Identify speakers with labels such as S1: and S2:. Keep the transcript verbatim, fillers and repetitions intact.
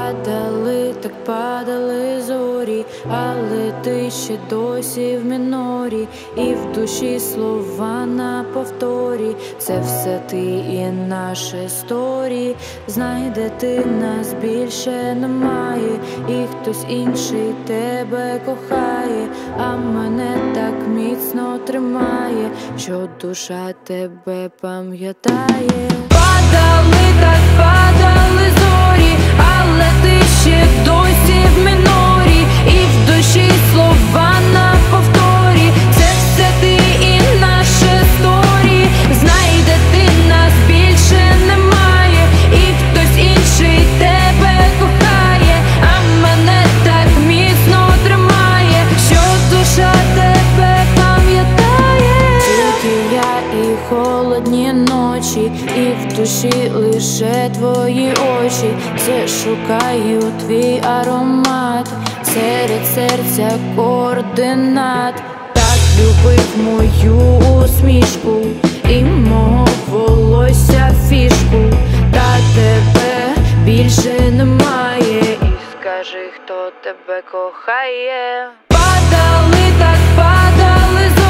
S1: Падали, так падали зорі, але ти ще досі в мінорі, і в душі слова на повторі. Це все ти і наші сторі. Знайде ти нас більше немає, і хтось інший тебе кохає, а мене так міцно тримає, що душа тебе пам'ятає. Падали, так падали зорі, але ти ще досі в мінорі, і в душі слова на повторі. Це все ти і наші сторі. Знайде ти нас більше немає, і хтось інший тебе кохає, а мене так міцно тримає, що душа тебе пам'ятає. Тільки я і холодні ночі, і в душі лише твої очі. Це шукаю твій аромат серед серця координат. Так любив мою усмішку і мого волосся фішку. Та тебе більше немає, і скажи, хто тебе кохає. Падали, так падали зорі,